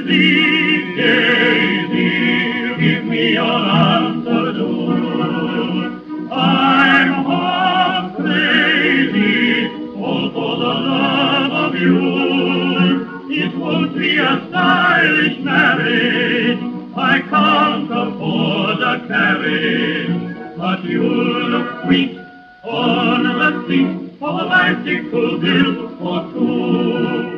Daisy, Daisy, give me your answer, do. I'm half crazy, all for the love of you. It won't be a stylish marriage, I can't afford a carriage, but you'll look sweet on the seat of a bicycle built for two.